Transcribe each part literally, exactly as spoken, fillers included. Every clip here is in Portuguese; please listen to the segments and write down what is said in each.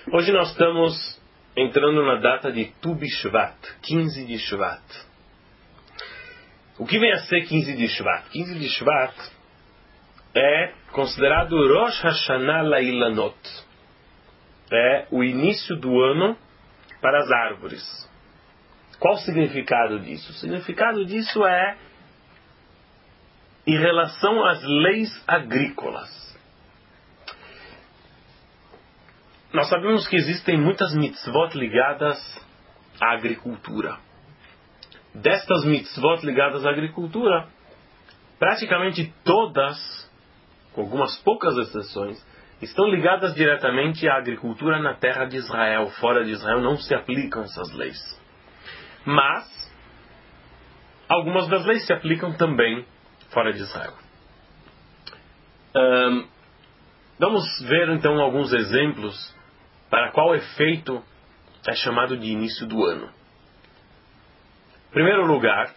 Hoje nós estamos entrando na data de Tu Bishvat, quinze de Shvat. O que vem a ser quinze de Shvat? quinze de Shvat é considerado Rosh Hashanah Lailanot. É o início do ano para as árvores. Qual o significado disso? O significado disso é em relação às leis agrícolas. Nós sabemos que existem muitas mitzvot ligadas à agricultura. Destas mitzvot ligadas à agricultura, praticamente todas, com algumas poucas exceções, estão ligadas diretamente à agricultura na terra de Israel. Fora de Israel não se aplicam essas leis. Mas, algumas das leis se aplicam também fora de Israel. Um, vamos ver então alguns exemplos para qual efeito é chamado de início do ano. Em primeiro lugar,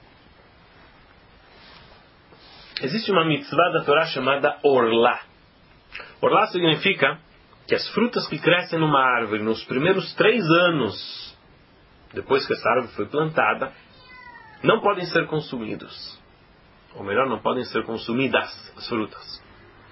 existe uma mitzvah da Torá chamada Orlá. Orlá significa que as frutas que crescem numa árvore nos primeiros três anos, depois que essa árvore foi plantada, não podem ser consumidos. Ou melhor, não podem ser consumidas as frutas.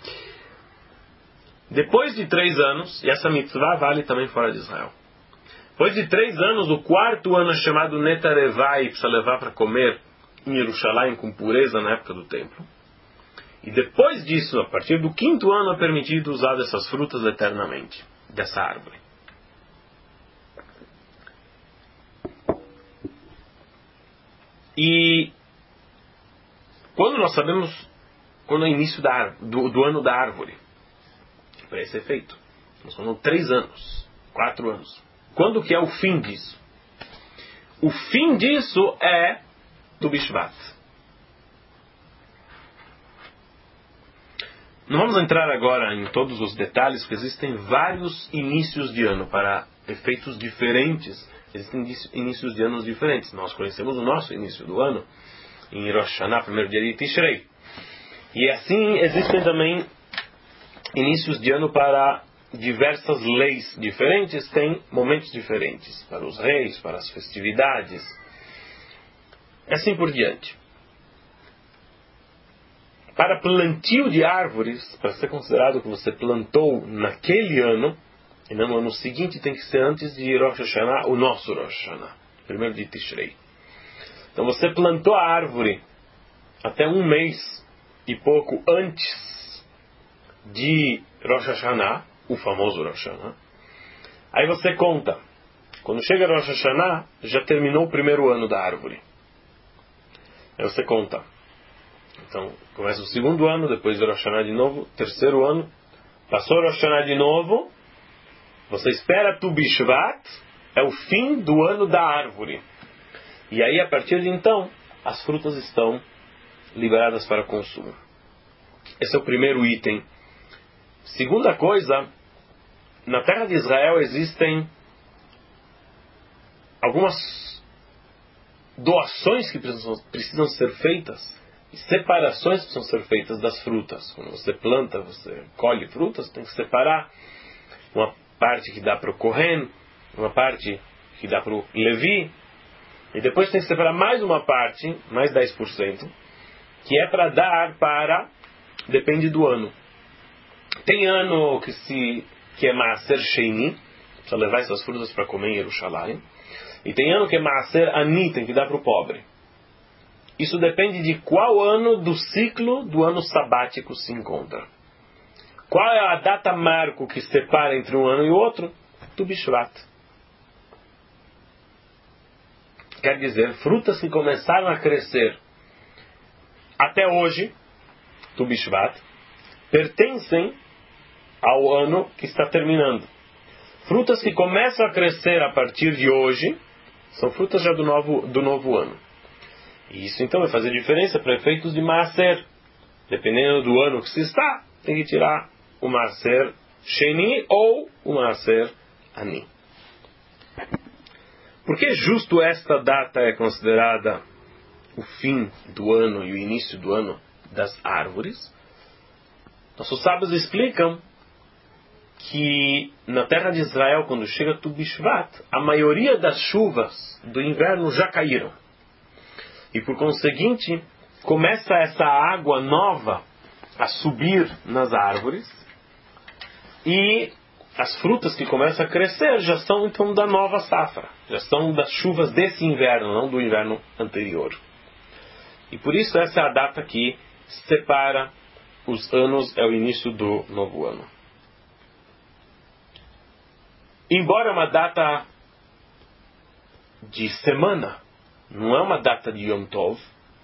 Depois de três anos, e essa mitzvah vale também fora de Israel. Depois de três anos, o quarto ano é chamado Netarevai, precisa levar para comer em Jerusalém com pureza na época do templo. E depois disso, a partir do quinto ano, é permitido usar dessas frutas eternamente, dessa árvore. E quando nós sabemos, quando é o início da, do, do ano da árvore, para esse efeito, nós falamos três anos, quatro anos. Quando que é o fim disso? O fim disso é do Bishvat. Não vamos entrar agora em todos os detalhes, porque existem vários inícios de ano para efeitos diferentes. Existem inícios de anos diferentes. Nós conhecemos o nosso início do ano em Rosh Hashanah, primeiro dia de Tishrei. E assim existem também inícios de ano para diversas leis diferentes, tem momentos diferentes para os reis, para as festividades, e assim por diante. Para plantio de árvores, para ser considerado que você plantou naquele ano, e não no ano seguinte, tem que ser antes de Rosh Hashanah, o nosso Rosh Hashanah, primeiro de Tishrei. Então você plantou a árvore até um mês e pouco antes de Rosh Hashanah, o famoso Rosh Hashanah. Aí você conta. Quando chega Rosh Hashanah, já terminou o primeiro ano da árvore. Aí você conta. Então, começa o segundo ano, depois de Rosh Hashanah de novo, terceiro ano, passou Rosh Hashanah de novo, você espera Tu Bishvat, é o fim do ano da árvore. E aí, a partir de então, as frutas estão liberadas para consumo. Esse é o primeiro item. Segunda coisa, na terra de Israel existem algumas doações que precisam, precisam ser feitas, e separações que precisam ser feitas das frutas. Quando você planta, você colhe frutas, tem que separar uma parte que dá para o Kohen, uma parte que dá para o Levi, e depois tem que separar mais uma parte, mais dez por cento, que é para dar para, depende do ano. Tem ano que, se, que é Maaser Sheini, precisa levar essas frutas para comer em Jerusalém. E tem ano que é Maaser Ani, tem que dar para o pobre. Isso depende de qual ano do ciclo do ano sabático se encontra. Qual é a data marco que separa entre um ano e o outro? Tu Bishvat. Quer dizer, frutas que começaram a crescer até hoje, Tu Bishvat, pertencem ao ano que está terminando. Frutas que começam a crescer a partir de hoje são frutas já do novo, do novo ano. E isso então vai fazer diferença para efeitos de Maaser. Dependendo do ano que se está, tem que tirar o Maaser Sheni ou o Maaser Ani. Por que justo esta data é considerada o fim do ano e o início do ano das árvores? Nossos sábios explicam que na terra de Israel, quando chega Tu Bishvat, a maioria das chuvas do inverno já caíram. E por conseguinte, começa essa água nova a subir nas árvores, e as frutas que começam a crescer já são então da nova safra, já são das chuvas desse inverno, não do inverno anterior. E por isso essa é a data que separa os anos, é o início do novo ano. Embora é uma data de semana, não é uma data de Yom Tov,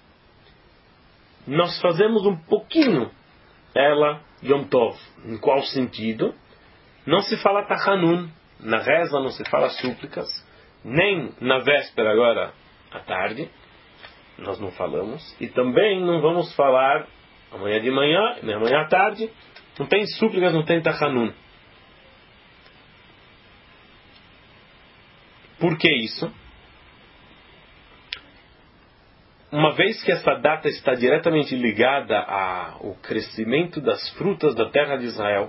nós fazemos um pouquinho ela Yom Tov. Em qual sentido? Não se fala Tachanun, na reza não se fala súplicas, nem na véspera agora à tarde, nós não falamos, e também não vamos falar amanhã de manhã, nem amanhã à tarde, não tem súplicas, não tem Tachanun. Por que isso? Uma vez que essa data está diretamente ligada ao crescimento das frutas da terra de Israel,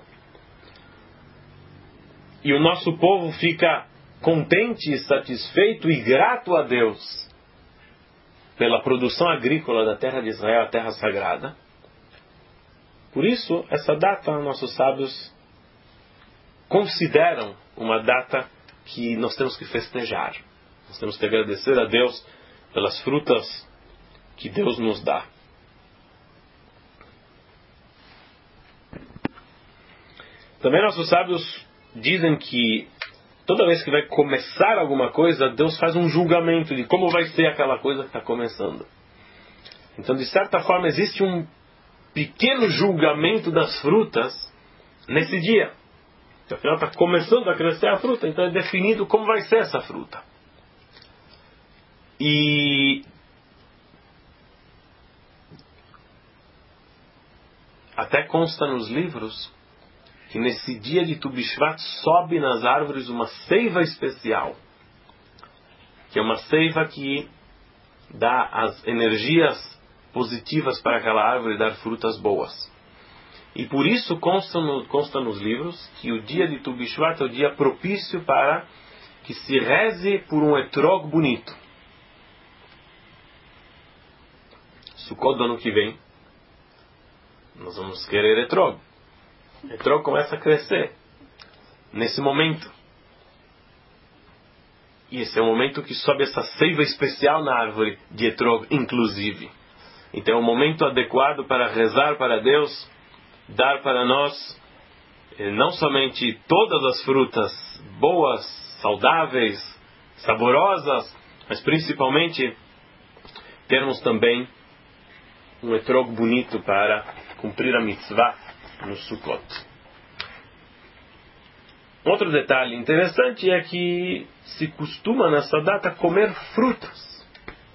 e o nosso povo fica contente, satisfeito e grato a Deus pela produção agrícola da terra de Israel, a terra sagrada, por isso essa data nossos sábios consideram uma data que nós temos que festejar. Nós temos que agradecer a Deus pelas frutas que Deus nos dá. Também nossos sábios dizem que toda vez que vai começar alguma coisa, Deus faz um julgamento de como vai ser aquela coisa que está começando. Então, de certa forma, existe um pequeno julgamento das frutas nesse dia. Afinal, está começando a crescer a fruta, então é definido como vai ser essa fruta. E até consta nos livros que nesse dia de Tu Bishvat sobe nas árvores uma seiva especial, que é uma seiva que dá as energias positivas para aquela árvore dar frutas boas. E por isso consta, no, consta nos livros que o dia de Tu Bishvat é o dia propício para que se reze por um etrog bonito. Sukkot do ano que vem, nós vamos querer etrog. Etrog começa a crescer nesse momento. E esse é o momento que sobe essa seiva especial na árvore de etrog, inclusive. Então é o momento adequado para rezar para Deus, dar para nós não somente todas as frutas boas, saudáveis, saborosas, mas principalmente termos também um etrog bonito para cumprir a mitzvah no Sukkot. Outro detalhe interessante é que se costuma nessa data comer frutas.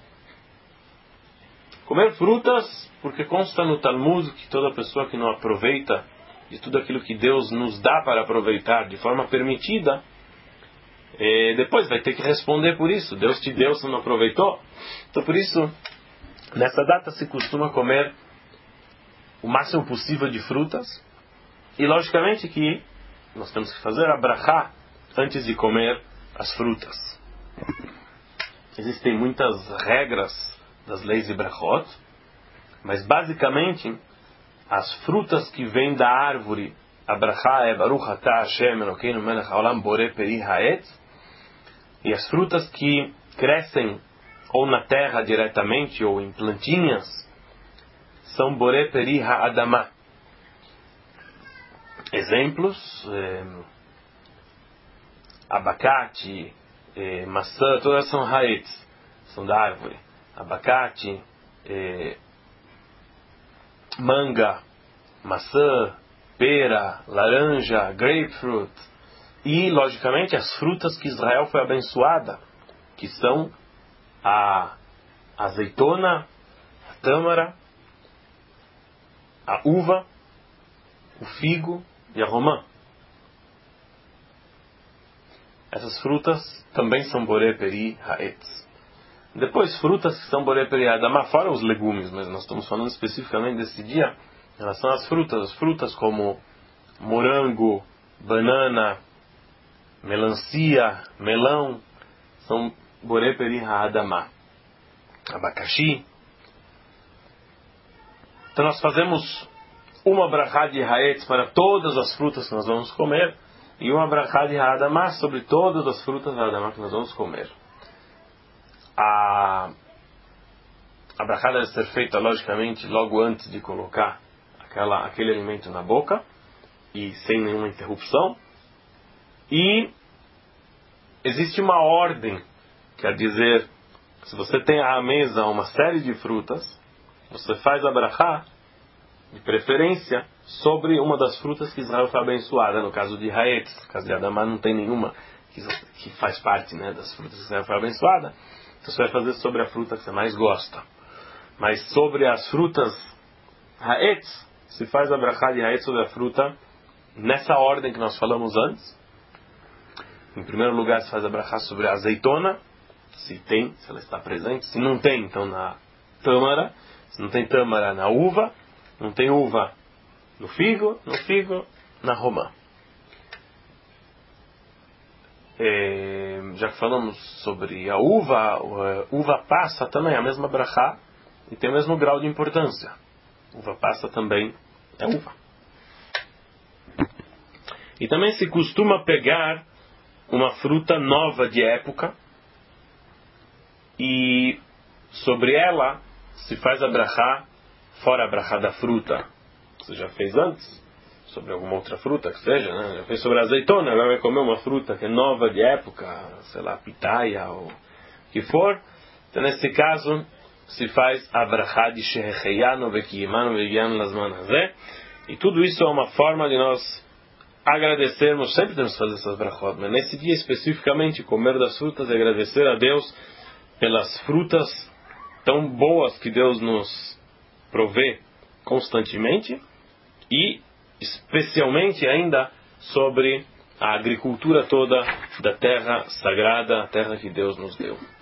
Comer frutas porque consta no Talmud que toda pessoa que não aproveita de tudo aquilo que Deus nos dá para aproveitar de forma permitida, eh, depois vai ter que responder por isso. Deus te deu, você não aproveitou. Então por isso, nessa data se costuma comer o máximo possível de frutas. E logicamente que nós temos que fazer a brachá antes de comer as frutas. Existem muitas regras das leis de brachot, mas basicamente as frutas que vêm da árvore, a brachá é Baruch atah Hashem Elokeinu melech haolam borei peri haetz, e as frutas que crescem ou na terra diretamente ou em plantinhas são borei peri ha'adamah. Exemplos: eh, abacate, eh, maçã, todas são haetz, são da árvore. Abacate, eh, manga, maçã, pera, laranja, grapefruit. E, logicamente, as frutas que Israel foi abençoada, que são a azeitona, a tâmara, a uva, o figo e a romã. Essas frutas também são borei peri haetz. Depois, frutas que são borei peri ha'adamah, fora os legumes, mas nós estamos falando especificamente desse dia em relação às frutas. As frutas como morango, banana, melancia, melão, são borei peri ha'adamah. Abacaxi. Então nós fazemos uma brachá de haetz para todas as frutas que nós vamos comer e uma brachá de ha'adamah sobre todas as frutas ha'adamah que nós vamos comer. A, a brachá deve ser feita, logicamente, logo antes de colocar aquela, aquele alimento na boca e sem nenhuma interrupção. E existe uma ordem, quer dizer, se você tem à mesa uma série de frutas, você faz a brachá, de preferência, sobre uma das frutas que Israel foi abençoada. No caso de haetz, no caso de Adamah não tem nenhuma que, que faz parte, né, das frutas que Israel foi abençoada. Então você vai fazer sobre a fruta que você mais gosta. Mas sobre as frutas haetz, se faz a brachá de haetz sobre a fruta nessa ordem que nós falamos antes. Em primeiro lugar, se faz a brachá sobre a azeitona, se tem, se ela está presente. Se não tem, então na tâmara. Se não tem tâmara, na uva. Não tem uva, no figo. No figo, na romã. É, já que falamos sobre a uva, a uva passa também a mesma brachá e tem o mesmo grau de importância. Uva passa também é uva. E também se costuma pegar uma fruta nova de época e sobre ela se faz a brachá, fora a brachá da fruta. Você já fez antes? Sobre alguma outra fruta que seja, né? Já fez sobre a azeitona, agora vai comer uma fruta que é nova de época, sei lá, pitaia ou o que for. Então nesse caso se faz a brachá de shehecheyanu vekiyimanu vegianu lasman hazeh. E tudo isso é uma forma de nós agradecermos, sempre temos que fazer essas brachot, mas nesse dia especificamente, comer das frutas e agradecer a Deus pelas frutas tão boas que Deus nos provê constantemente e especialmente ainda sobre a agricultura toda da terra sagrada, a terra que Deus nos deu.